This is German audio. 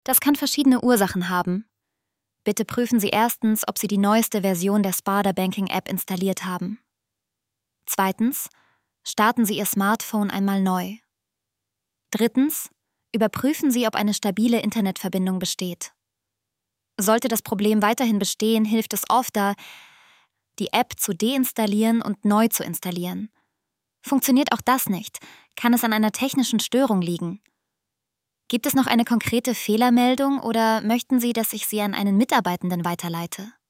Das kann verschiedene Ursachen haben. Bitte prüfen Sie erstens, ob Sie die neueste Version der Sparda Banking App installiert haben. Zweitens, starten Sie Ihr Smartphone einmal neu. Drittens, überprüfen Sie, ob eine stabile Internetverbindung besteht. Sollte das Problem weiterhin bestehen, hilft es oft, die App zu deinstallieren und neu zu installieren. Funktioniert auch das nicht, kann es an einer technischen Störung liegen. Gibt es noch eine konkrete Fehlermeldung oder möchten Sie, dass ich Sie an einen Mitarbeitenden weiterleite?